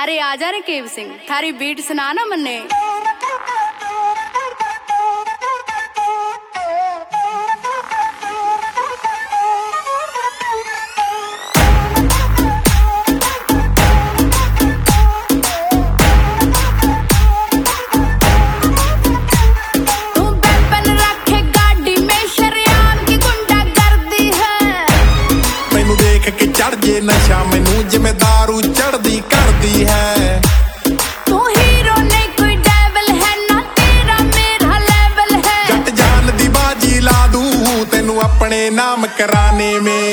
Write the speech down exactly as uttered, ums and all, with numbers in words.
अरे आजा रे केव सिंह, थारी बीट सुना ना मन्ने। चढ़ नशा मैनू जिमें दारू चढ़दी करदी है। तू हीरो नहीं कोई डेविल है, ना तेरा मेरा लेवल है। जट जान दी बाजी ला दूं तेनू अपने नाम कराने में।